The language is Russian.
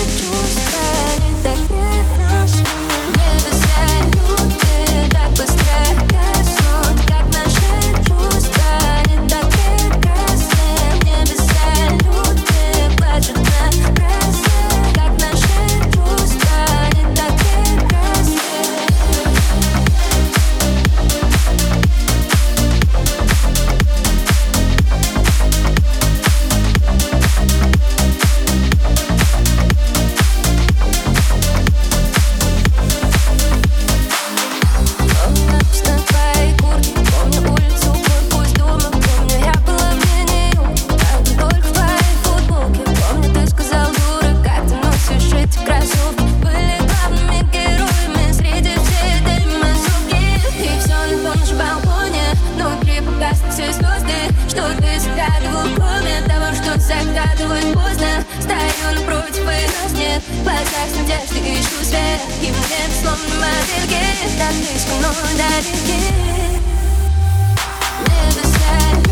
чувства не так прекрасны. Небеса люди так быстро гаснут, как наши чувства не так прекрасны. Небеса люди плачут напрасно, как наши чувства не так прекрасны. Помню написано в твоей куртке, помню улицу, корпус дома, помню, я была в меню, правда, только в твоей футболке. Помню, ты сказал, дура, как ты носишь эти кроссовки. Были главными героями среди всей этой массовки. И все на том же балконе, внутри погасли все звезды. Что ты загадывал, кроме того, что загадывать поздно. Стою напротив, и нас нет, в глазах с надеждой ищу свет. И мне словно модельки, так близко, но далеки. Небеса